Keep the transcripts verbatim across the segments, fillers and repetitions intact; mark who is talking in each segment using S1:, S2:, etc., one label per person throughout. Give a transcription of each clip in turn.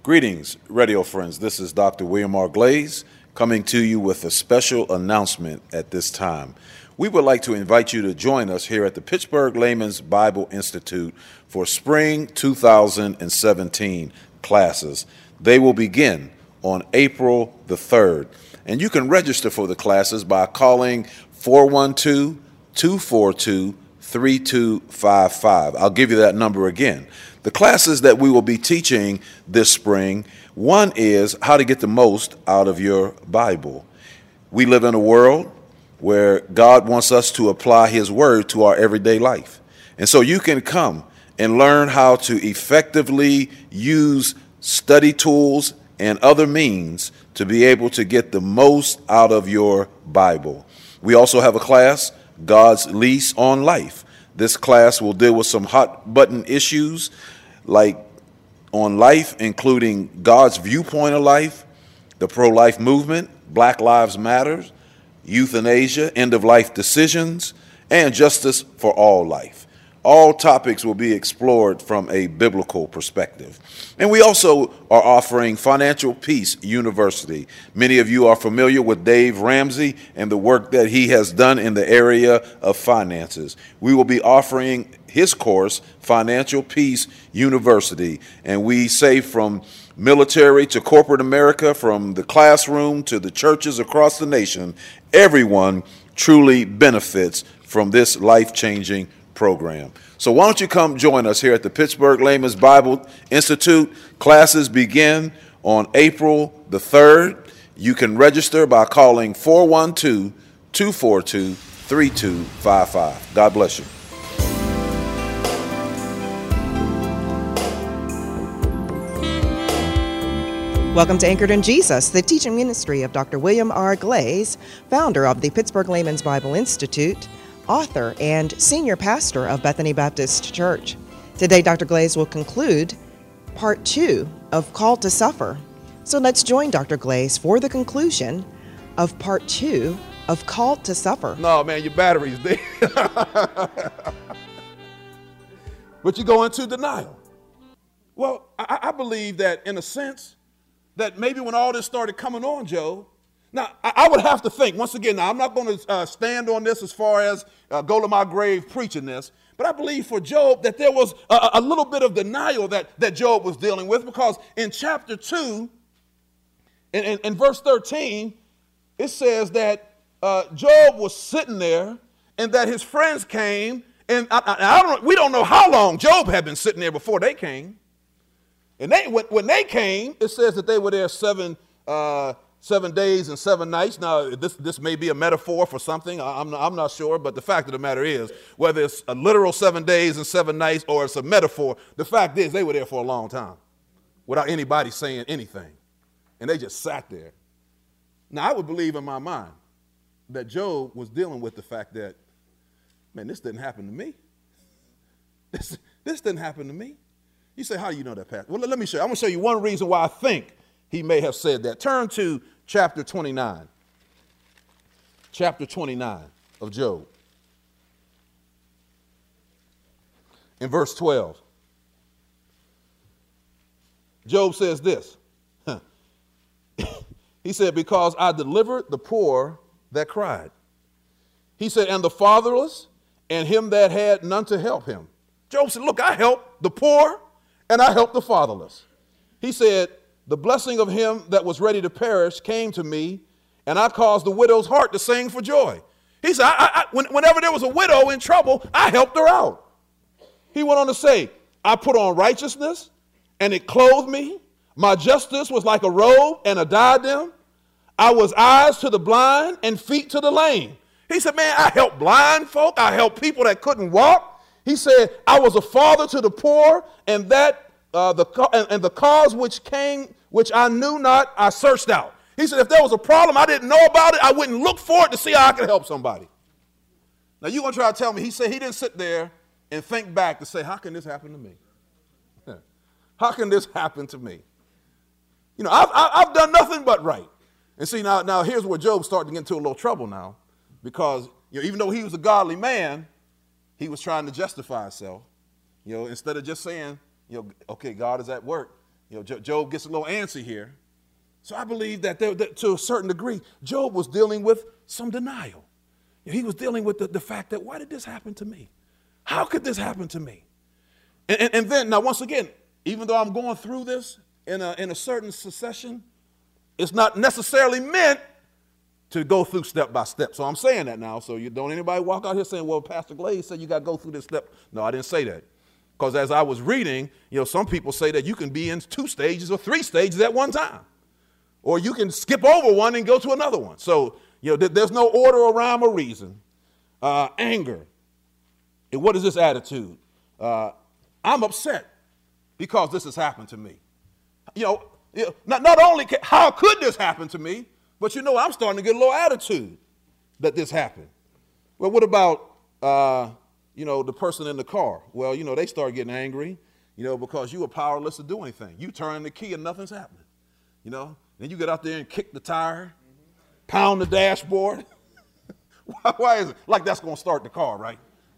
S1: Greetings, radio friends. This is Doctor William R. Glaze coming to you with a special announcement at this time. We would like to invite you to join us here at the Pittsburgh Layman's Bible Institute for spring two thousand seventeen classes. They will begin on April the third, and you can register for the classes by calling four one two, two four two, three two five five. I'll give you that number again. The classes that we will be teaching this spring, one is how to get the most out of your Bible. We live in a world where God wants us to apply His Word to our everyday life. And so you can come and learn how to effectively use study tools and other means to be able to get the most out of your Bible. We also have a class, God's Lease on Life. This class will deal with some hot button issues like on life, including God's viewpoint of life, the pro-life movement, Black Lives Matter, euthanasia, end-of-life decisions, and justice for all life. All topics will be explored from a biblical perspective. And we also are offering Financial Peace University. Many of you are familiar with Dave Ramsey and the work that he has done in the area of finances. We will be offering his course, Financial Peace University, and we say from military to corporate America, from the classroom to the churches across the nation, everyone truly benefits from this life-changing program. So why don't you come join us here at the Pittsburgh Layman's Bible Institute. Classes begin on April the third. You can register by calling four one two, two four two, three two five five. God bless you.
S2: Welcome to Anchored in Jesus, the teaching ministry of Doctor William R. Glaze, founder of the Pittsburgh Layman's Bible Institute, author and senior pastor of Bethany Baptist Church. Today, Doctor Glaze will conclude part two of Called to Suffer. So let's join Doctor Glaze for the conclusion of part two of Called to Suffer.
S3: No, man, your battery's dead. But you go into denial. Well, I, I believe that in a sense, that maybe when all this started coming on, Joe, now I, I would have to think, once again, now I'm not going to uh, stand on this as far as uh, go to my grave preaching this, but I believe for Job that there was a, a little bit of denial that, that Job was dealing with, because in chapter two, in, in, in verse thirteen, it says that uh, Job was sitting there and that his friends came, and I, I, I don't, we don't know how long Job had been sitting there before they came. And they, when, when they came, it says that they were there seven uh, seven days and seven nights. Now, this, this may be a metaphor for something. I'm not, I'm not sure. But the fact of the matter is, whether it's a literal seven days and seven nights or it's a metaphor, the fact is they were there for a long time without anybody saying anything. And they just sat there. Now, I would believe in my mind that Job was dealing with the fact that, man, this didn't happen to me. This, this didn't happen to me. You say, how do you know that, Pastor? Well, let me show you. I'm going to show you one reason why I think he may have said that. Turn to chapter twenty-nine. Chapter twenty-nine of Job. In verse twelve. Job says this. He said, because I delivered the poor that cried. He said, and the fatherless, and him that had none to help him. Job said, look, I helped the poor, and I helped the fatherless. He said, the blessing of him that was ready to perish came to me, and I caused the widow's heart to sing for joy. He said, I, I, when, whenever there was a widow in trouble, I helped her out. He went on to say, I put on righteousness, and it clothed me. My justice was like a robe and a diadem. I was eyes to the blind and feet to the lame. He said, man, I helped blind folk. I helped people that couldn't walk. He said, I was a father to the poor, and that uh, the and, and the cause which came, which I knew not, I searched out. He said, if there was a problem I didn't know about it, I wouldn't look for it to see how I could help somebody. Now you're going to try to tell me, he said he didn't sit there and think back to say, how can this happen to me? How can this happen to me? You know, I've, I've done nothing but right. And see, now, now here's where Job's starting to get into a little trouble now, because you know, even though he was a godly man, he was trying to justify himself. You know, instead of just saying, you know, okay, God is at work. You know, Job gets a little antsy here. So I believe that, there, that to a certain degree, Job was dealing with some denial. You know, he was dealing with the, the fact that, why did this happen to me? How could this happen to me? And, and, and then, now once again, even though I'm going through this in a, in a certain succession, it's not necessarily meant to go through step by step. So I'm saying that now. So you don't anybody walk out here saying, well, Pastor Glaze said you got to go through this step. No, I didn't say that. Because as I was reading, you know, some people say that you can be in two stages or three stages at one time. Or you can skip over one and go to another one. So, you know, th- there's no order or rhyme or reason. Uh, anger. And what is this attitude? Uh, I'm upset because this has happened to me. You know, you know not, not only can, how could this happen to me, but you know, I'm starting to get a little attitude that this happened. Well, what about, uh, you know, the person in the car? Well, you know, they start getting angry, you know, because you were powerless to do anything. You turn the key and nothing's happening, you know. Then you get out there and kick the tire, mm-hmm. pound the dashboard. why, why is it? Like that's going to start the car, right?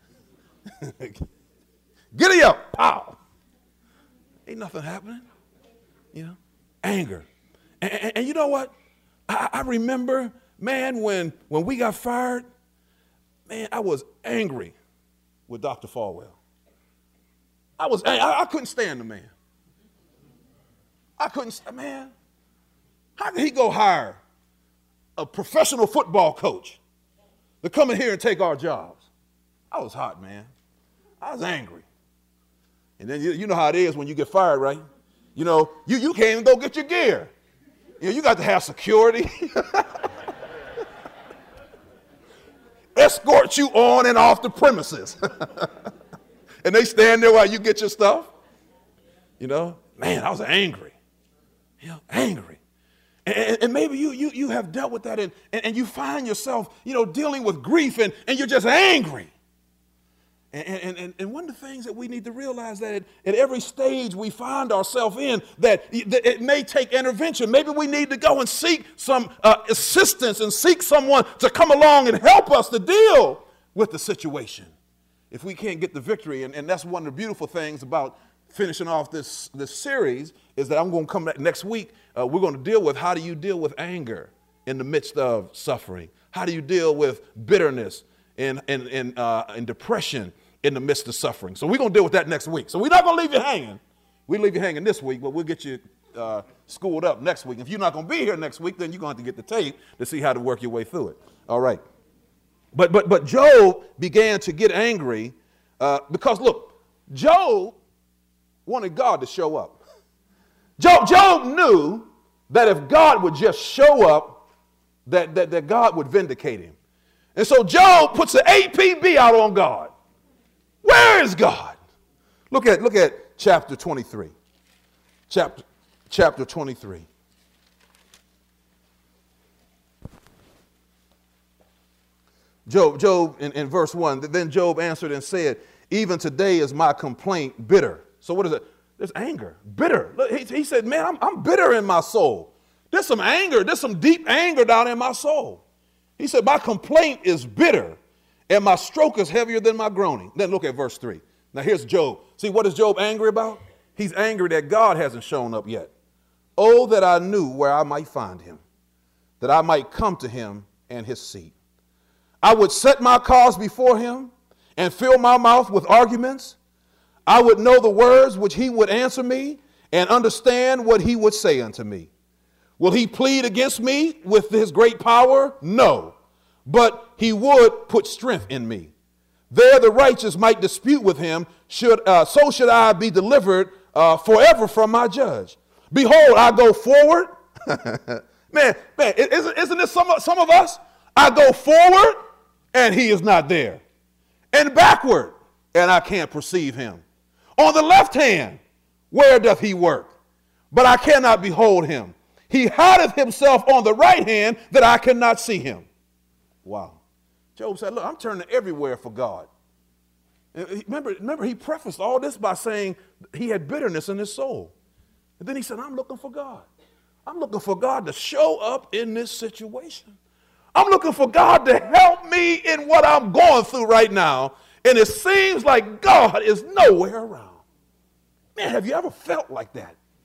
S3: Giddy up, pow. Ain't nothing happening, you know. Anger. And, and, and you know what? I, I remember, man, when, when we got fired, man, I was angry with Doctor Falwell. I was, I, I couldn't stand the man. I couldn't, man. How could he go hire a professional football coach to come in here and take our jobs? I was hot, man. I was angry. And then you, you know how it is when you get fired, right? You know, you, you can't even go get your gear. You know, you got to have security. Escort you on and off the premises. And they stand there while you get your stuff. You know, man, I was angry. You know, angry. And, and maybe you, you, you have dealt with that and, and, and you find yourself, you know, dealing with grief and, and you're just angry. And, and, and, and one of the things that we need to realize that at, at every stage we find ourselves in, that, that it may take intervention. Maybe we need to go and seek some uh, assistance and seek someone to come along and help us to deal with the situation if we can't get the victory. And, and that's one of the beautiful things about finishing off this, this series is that I'm going to come back next week. Uh, we're going to deal with how do you deal with anger in the midst of suffering? How do you deal with bitterness and, and, and, uh, and depression in the midst of suffering? So we're going to deal with that next week. So we're not going to leave you hanging. We'll leave you hanging this week, but we'll get you uh, schooled up next week. If you're not going to be here next week, then you're going to have to get the tape to see how to work your way through it. All right. But, but, but Job began to get angry uh, because, look, Job wanted God to show up. Job, Job knew that if God would just show up, that, that, that God would vindicate him. And so Job puts an A P B out on God. Where is God? Look at, look at chapter twenty-three. Chapter, chapter twenty-three. Job, Job in, in verse one, then Job answered and said, even today is my complaint bitter. So what is it? There's anger, bitter. He, he said, man, I'm, I'm bitter in my soul. There's some anger. There's some deep anger down in my soul. He said, my complaint is bitter and my stroke is heavier than my groaning. Then look at verse three. Now here's Job. See, what is Job angry about? He's angry that God hasn't shown up yet. Oh, that I knew where I might find him, that I might come to him and his seat. I would set my cause before him and fill my mouth with arguments. I would know the words which he would answer me and understand what he would say unto me. Will he plead against me with his great power? No, but he would put strength in me. There the righteous might dispute with him. Should, uh, so should I be delivered uh, forever from my judge. Behold, I go forward. man, man, isn't, isn't this some of, some of us? I go forward and he is not there. And backward and I can't perceive him. On the left hand, where doth he work? But I cannot behold him. He hideth himself on the right hand that I cannot see him. Wow. Job said, look, I'm turning everywhere for God. Remember, remember, he prefaced all this by saying he had bitterness in his soul. And then he said, I'm looking for God. I'm looking for God to show up in this situation. I'm looking for God to help me in what I'm going through right now. And it seems like God is nowhere around. Man, have you ever felt like that?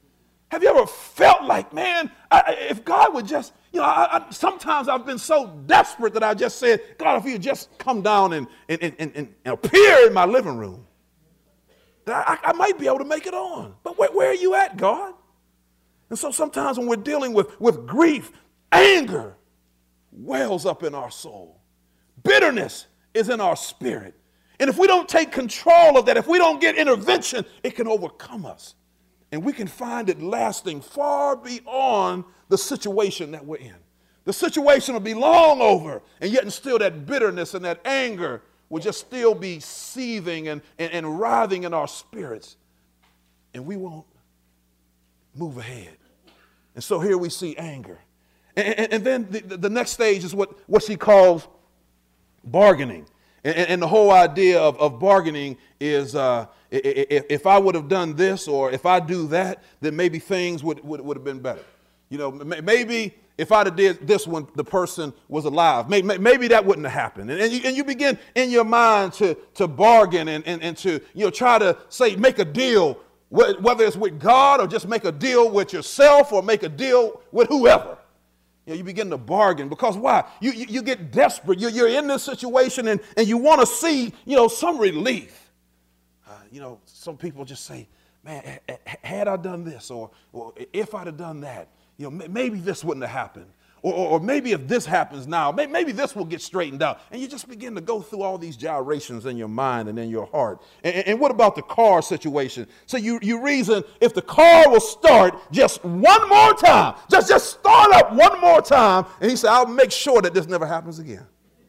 S3: Have you ever felt like, man, I, if God would just, you know, I, I, sometimes I've been so desperate that I just said, God, if you would just come down and, and, and, and, and appear in my living room, that I, I might be able to make it on. But where, where are you at, God? And so sometimes when we're dealing with, with grief, anger wells up in our soul. Bitterness is in our spirit. And if we don't take control of that, if we don't get intervention, it can overcome us. And we can find it lasting far beyond the situation that we're in. The situation will be long over, and yet and still that bitterness and that anger will just still be seething and, and, and writhing in our spirits. And we won't move ahead. And so here we see anger. And, and, and then the, the next stage is what, what she calls bargaining. And, and the whole idea of, of bargaining is uh, if, if I would have done this or if I do that, then maybe things would, would, would have been better. You know, maybe if I'd have did this when the person was alive, maybe, maybe that wouldn't have happened. And, and, you, and you begin in your mind to, to bargain and, and, and to, you know, try to say, make a deal, whether it's with God or just make a deal with yourself or make a deal with whoever. You know, you begin to bargain because why? You, you, you get desperate. You, you're in this situation and, and you want to see, you know, some relief. Uh, you know, some people just say, man, had I done this or, or if I'd have done that, you know, maybe this wouldn't have happened. Or, or, or maybe if this happens now, maybe, maybe this will get straightened out. And you just begin to go through all these gyrations in your mind and in your heart. And, and what about the car situation? So you, you reason if the car will start just one more time, just, just start up one more time. And he said, I'll make sure that this never happens again.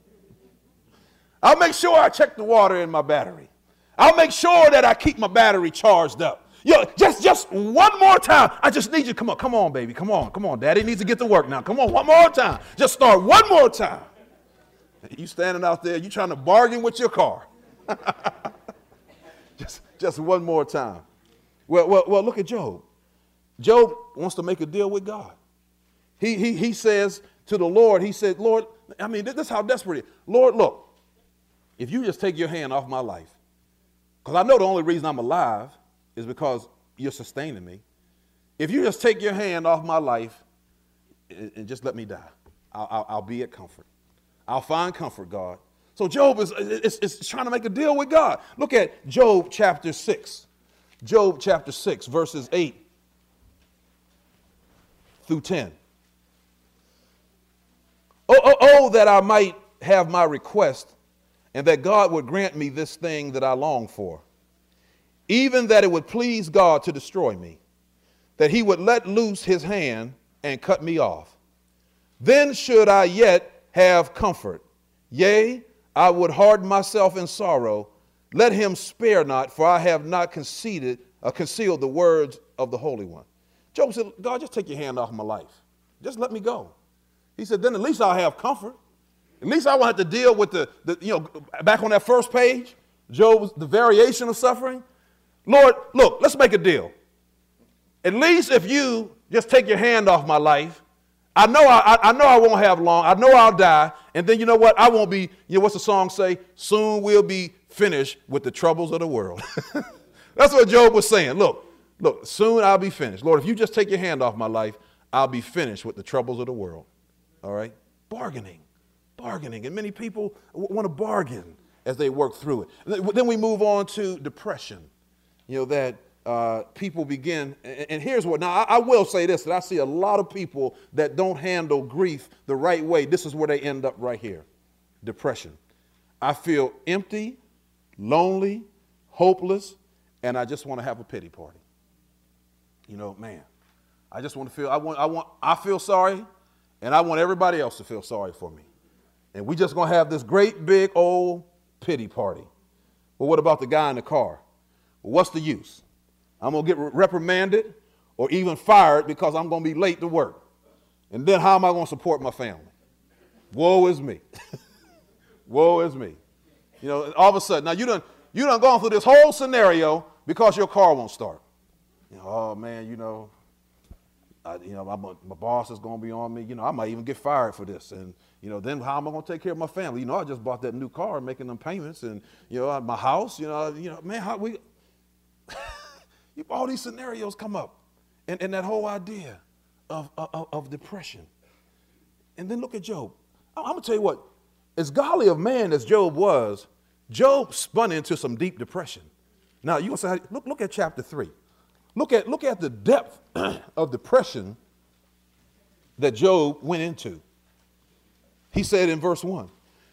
S3: I'll make sure I check the water in my battery. I'll make sure that I keep my battery charged up. Yo, just, just one more time. I just need you. Come on, come on, baby. Come on, come on. Daddy needs to get to work now. Come on, one more time. Just start one more time. You standing out there, you trying to bargain with your car. just, just one more time. Well, well, well, look at Job. Job wants to make a deal with God. He, he, he says to the Lord, he said, Lord, I mean, this is how desperate he is. Lord, look, if you just take your hand off my life, because I know the only reason I'm alive is because you're sustaining me. If you just take your hand off my life and, and just let me die, I'll, I'll, I'll be at comfort. I'll find comfort, God. So Job is, is, is trying to make a deal with God. Look at Job chapter six. Job chapter six, verses eight through ten. Oh, oh, oh, that I might have my request and that God would grant me this thing that I long for. Even that it would please God to destroy me, that he would let loose his hand and cut me off. Then should I yet have comfort. Yea, I would harden myself in sorrow. Let him spare not, for I have not conceded, uh, concealed the words of the Holy One. Job said, God, just take your hand off my life. Just let me go. He said, then at least I'll have comfort. At least I won't have to deal with the, the you know, back on that first page, Job's, the variation of suffering. Lord, look, let's make a deal. At least if you just take your hand off my life, I know I, I know I won't have long. I know I'll die. And then you know what? I won't be, you know, what's the song say? Soon we'll be finished with the troubles of the world. That's what Job was saying. Look, look, soon I'll be finished. Lord, if you just take your hand off my life, I'll be finished with the troubles of the world. All right? Bargaining, bargaining. And many people w- want to bargain as they work through it. Then we move on to depression. You know, that uh, people begin, and, and here's what, now I, I will say this, that I see a lot of people that don't handle grief the right way. This is where they end up right here, depression. I feel empty, lonely, hopeless, and I just want to have a pity party. You know, man, I just want to feel, I want, I want, I feel sorry, and I want everybody else to feel sorry for me. And we just going to have this great big old pity party. Well, what about the guy in the car? Well, what's the use? I'm going to get reprimanded or even fired because I'm going to be late to work. And then how am I going to support my family? Woe is me. Woe is me. You know, all of a sudden, now you done, you done gone through this whole scenario because your car won't start. You know, oh man, you know, I, you know, my, my boss is going to be on me. You know, I might even get fired for this. And, you know, then how am I going to take care of my family? You know, I just bought that new car, making them payments, and, you know, my house, you know, you know, man, how we, all these scenarios come up. and, and that whole idea of, of, of depression. And then look at Job. I'm going to tell you what, as godly of man as Job was, Job spun into some deep depression. Now, you say, look, look at chapter three. Look at, look at the depth of depression that Job went into. He said in verse one,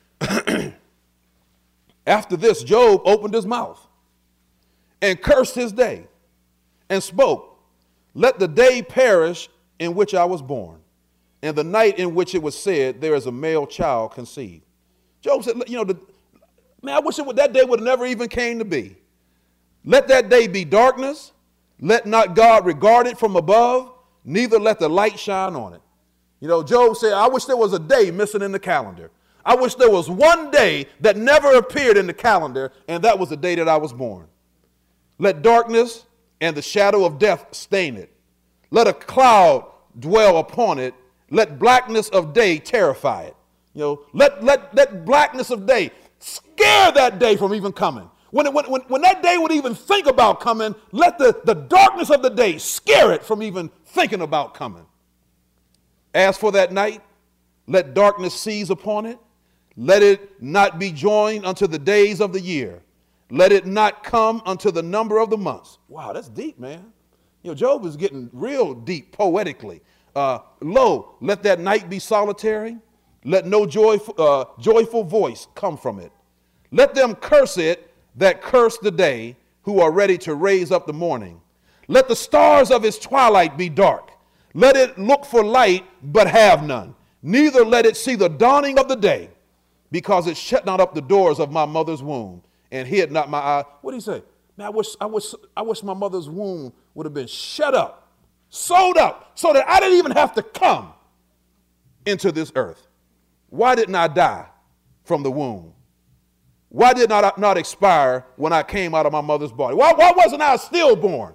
S3: after this, Job opened his mouth and cursed his day and spoke, let the day perish in which I was born, and the night in which it was said, there is a male child conceived. Job said, you know, the, man, I wish it would, that day would have never even came to be. Let that day be darkness. Let not God regard it from above, neither let the light shine on it. You know, Job said, I wish there was a day missing in the calendar. I wish there was one day that never appeared in the calendar, and that was the day that I was born. Let darkness and the shadow of death stain it. Let a cloud dwell upon it. Let blackness of day terrify it. You know, let, let, let blackness of day scare that day from even coming. When, it, when, when, when that day would even think about coming, let the, the darkness of the day scare it from even thinking about coming. As for that night, let darkness seize upon it. Let it not be joined unto the days of the year. Let it not come unto the number of the months. Wow, that's deep, man. You know, Job is getting real deep poetically. Uh, Lo, let that night be solitary. Let no joyful, uh, joyful voice come from it. Let them curse it that curse the day, who are ready to raise up the morning. Let the stars of its twilight be dark. Let it look for light, but have none. Neither let it see the dawning of the day, because it shut not up the doors of my mother's womb, and hid not my eye. What did he say? Man, I wish, I wish, I wish my mother's womb would have been shut up, sewed up, so that I didn't even have to come into this earth. Why didn't I die from the womb? Why did not not expire when I came out of my mother's body? Why, why wasn't I stillborn?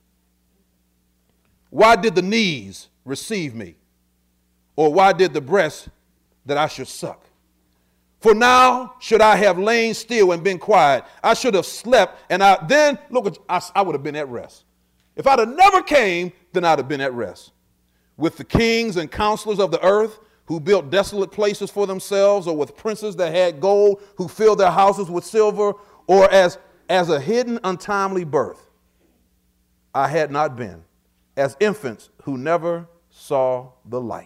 S3: Why did the knees receive me? Or why did the breast that I should suck? For now should I have lain still and been quiet. I should have slept, and I then, look, I, I would have been at rest. If I'd have never came, then I'd have been at rest. With the kings and counselors of the earth, who built desolate places for themselves, or with princes that had gold, who filled their houses with silver, or as, as a hidden untimely birth, I had not been, as infants who never saw the light.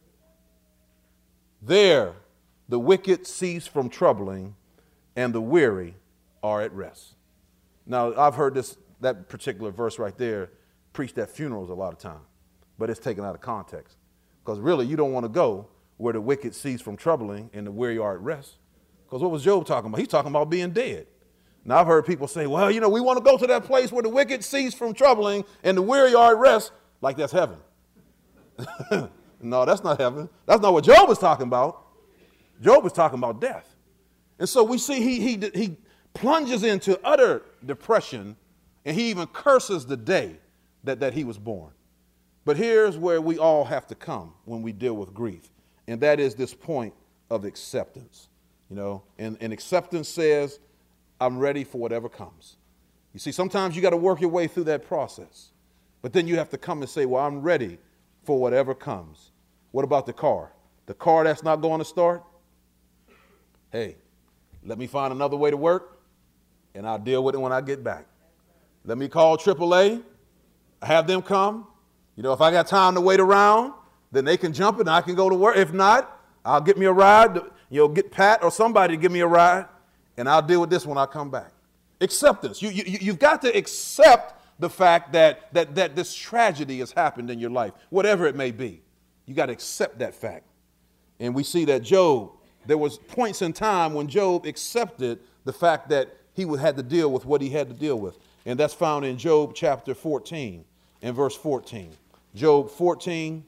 S3: There the wicked cease from troubling, and the weary are at rest. Now, I've heard this, that particular verse right there preached at funerals a lot of time, but it's taken out of context. Because really, you don't want to go where the wicked cease from troubling and the weary are at rest. Because what was Job talking about? He's talking about being dead. Now, I've heard people say, well, you know, we want to go to that place where the wicked cease from troubling and the weary are at rest, like that's heaven. No, that's not heaven. That's not what Job was talking about. Job was talking about death. And so we see he, he, he plunges into utter depression, and he even curses the day that, that he was born. But here's where we all have to come when we deal with grief, and that is this point of acceptance. You know, and, and acceptance says, I'm ready for whatever comes. You see, sometimes you got to work your way through that process, but then you have to come and say, well, I'm ready for whatever comes. What about the car? The car that's not going to start? Hey, let me find another way to work, and I'll deal with it when I get back. Let me call triple A, have them come. You know, if I got time to wait around, then they can jump it and I can go to work. If not, I'll get me a ride. You know, get Pat or somebody to give me a ride, and I'll deal with this when I come back. Acceptance. You, you, you've got to accept the fact that, that, that this tragedy has happened in your life, whatever it may be. You got to accept that fact. And we see that Job, there was points in time when Job accepted the fact that he would had to deal with what he had to deal with. And that's found in Job chapter fourteen and verse fourteen. Job fourteen,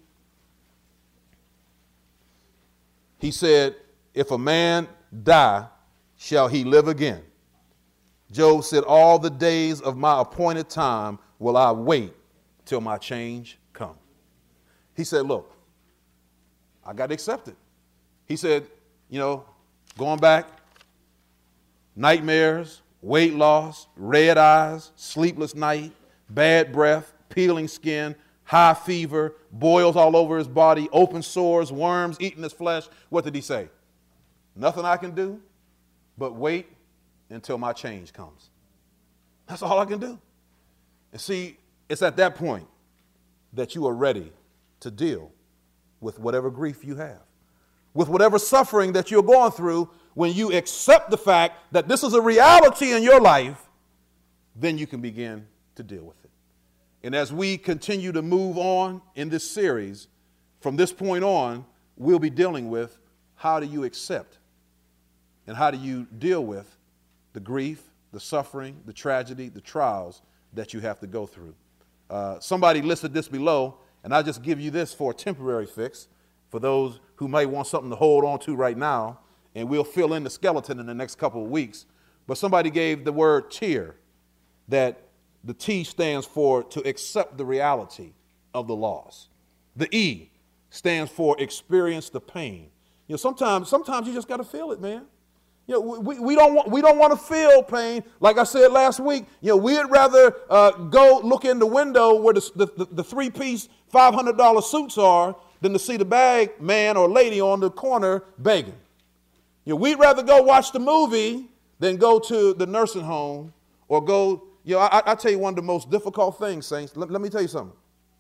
S3: he said, if a man die, shall he live again? Job said, all the days of my appointed time will I wait till my change come. He said, look, I got to accept it. He said, you know, going back, nightmares, weight loss, red eyes, sleepless night, bad breath, peeling skin, high fever, boils all over his body, open sores, worms eating his flesh. What did he say? Nothing I can do but wait until my change comes. That's all I can do. And see, it's at that point that you are ready to deal with whatever grief you have, with whatever suffering that you're going through. When you accept the fact that this is a reality in your life, then you can begin to deal with it. And as we continue to move on in this series, from this point on, we'll be dealing with how do you accept and how do you deal with the grief, the suffering, the tragedy, the trials that you have to go through. Uh, somebody listed this below, and I just give you this for a temporary fix for those who may want something to hold on to right now, and we'll fill in the skeleton in the next couple of weeks. But somebody gave the word tear, that the T stands for to accept the reality of the loss. The E stands for experience the pain. You know, sometimes, sometimes you just got to feel it, man. You know, we, we don't want we don't want to feel pain. Like I said last week, you know, we'd rather uh, go look in the window where the, the, the three-piece five hundred dollar suits are than to see the bag man or lady on the corner begging. You know, we'd rather go watch the movie than go to the nursing home or go. You know, I, I tell you one of the most difficult things, saints. Let, let me tell you something.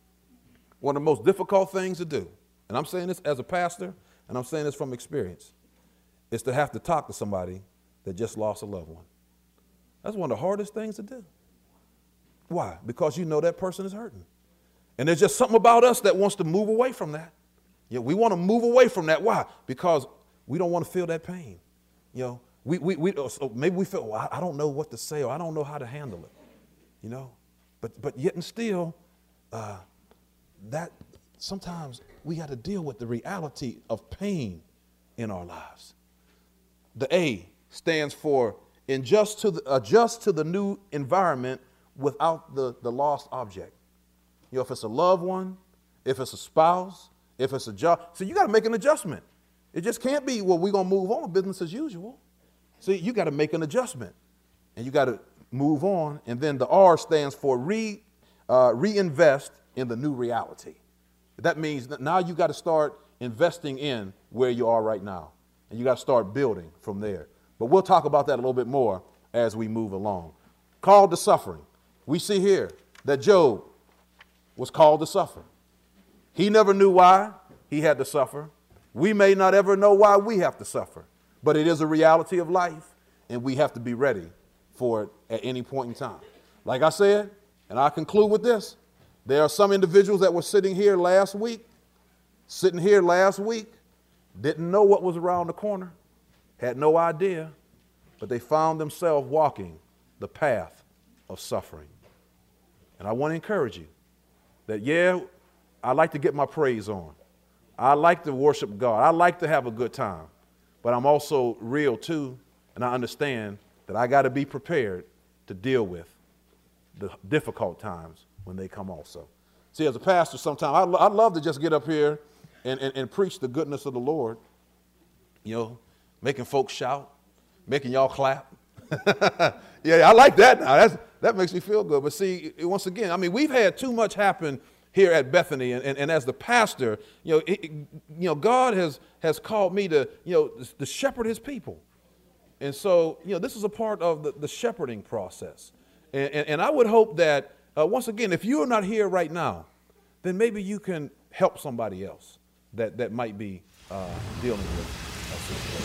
S3: One of the most difficult things to do, and I'm saying this as a pastor, and I'm saying this from experience, is to have to talk to somebody that just lost a loved one. That's one of the hardest things to do. Why? Because you know that person is hurting. And there's just something about us that wants to move away from that. You know, we want to move away from that. Why? Because we don't want to feel that pain. You know, we, we, we so maybe we feel, well, I don't know what to say, or I don't know how to handle it. You know, but, but yet and still, uh, that sometimes we got to deal with the reality of pain in our lives. The A stands for adjust to the, adjust to the new environment without the, the lost object. You know, if it's a loved one, if it's a spouse, if it's a job. So you got to make an adjustment. It just can't be, well, we're going to move on, business as usual. See, you got to make an adjustment, and you got to move on. And then the R stands for re, uh, reinvest in the new reality. That means that now you got to start investing in where you are right now. And you got to start building from there. But we'll talk about that a little bit more as we move along. Called to suffering. We see here that Job was called to suffer. He never knew why he had to suffer. We may not ever know why we have to suffer. But it is a reality of life, and we have to be ready for it at any point in time. Like I said, and I'll conclude with this, there are some individuals that were sitting here last week, sitting here last week, didn't know what was around the corner, had no idea, but they found themselves walking the path of suffering. And I want to encourage you that, yeah, I like to get my praise on. I like to worship God. I like to have a good time. But I'm also real, too, and I understand that I got to be prepared to deal with the difficult times when they come also. See, as a pastor, sometimes I, I love to just get up here And, and, and preach the goodness of the Lord, you know, making folks shout, making y'all clap. Yeah, I like that now. That's, that makes me feel good. But see, once again, I mean, we've had too much happen here at Bethany. And, and, and as the pastor, you know, it, you know, God has, has called me to, you know, to shepherd his people. And so, you know, this is a part of the, the shepherding process. And, and, and I would hope that, uh, once again, if you are not here right now, then maybe you can help somebody else that, that might be uh, dealing with a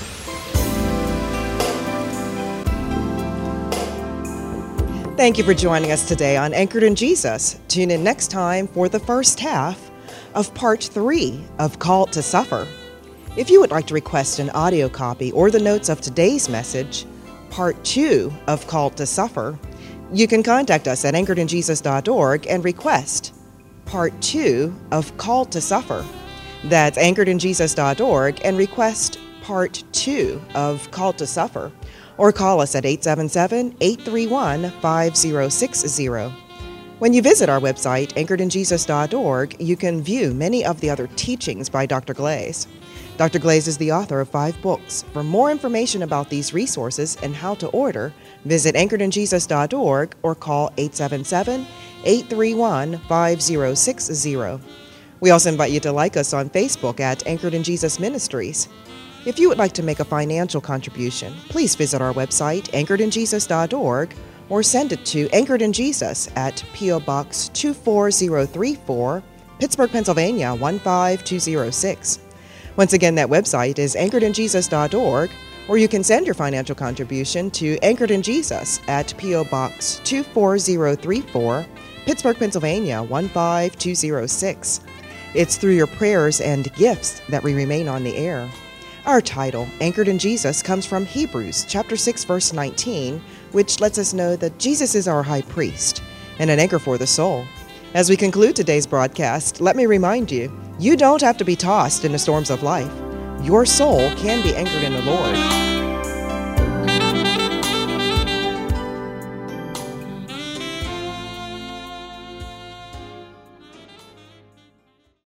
S3: situation.
S2: Thank you for joining us today on Anchored in Jesus. Tune in next time for the first half of part three of Called to Suffer. If you would like to request an audio copy or the notes of today's message, part two of Called to Suffer, you can contact us at anchored in jesus dot org and request part two of Called to Suffer. That's anchored in jesus dot org and request part two of Called to Suffer. Or call us at eight seven seven, eight three one, five zero six zero. When you visit our website, anchored in jesus dot org, you can view many of the other teachings by Doctor Glaze. Doctor Glaze is the author of five books. For more information about these resources and how to order, visit anchored in jesus dot org or call eight seven seven, eight three one, five zero six zero. We also invite you to like us on Facebook at Anchored in Jesus Ministries. If you would like to make a financial contribution, please visit our website, anchored in jesus dot org, or send it to Anchored in Jesus at P O. Box two four zero three four, Pittsburgh, Pennsylvania one five two zero six. Once again, that website is anchored in jesus dot org, or you can send your financial contribution to Anchored in Jesus at P O. Box two four zero three four, Pittsburgh, Pennsylvania one five two zero six. It's through your prayers and gifts that we remain on the air. Our title, Anchored in Jesus, comes from Hebrews chapter six, verse nineteen, which lets us know that Jesus is our high priest and an anchor for the soul. As we conclude today's broadcast, let me remind you, you don't have to be tossed in the storms of life. Your soul can be anchored in the Lord.